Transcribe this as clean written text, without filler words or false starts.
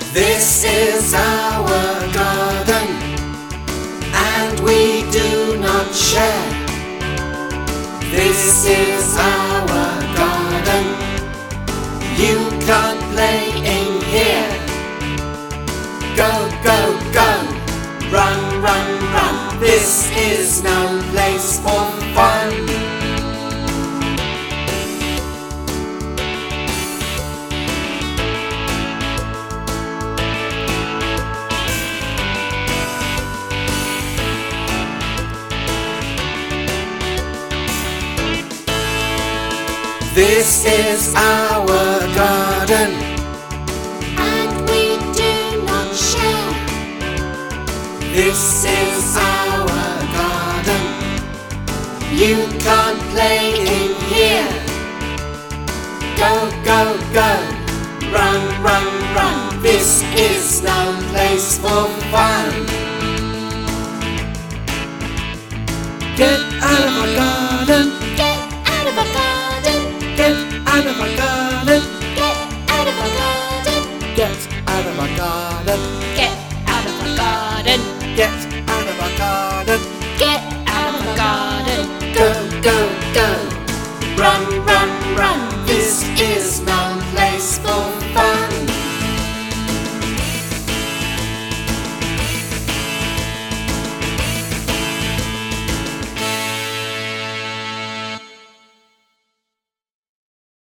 This is our garden, and we do not share. This is our garden, you can't play in here. Go, go, go, run, run, run, this is no place for fun. This is our garden, and we do not share. This is our garden, you can't play in here. Go, go, go, run, run, run, this is no place for fun. Get out of our garden.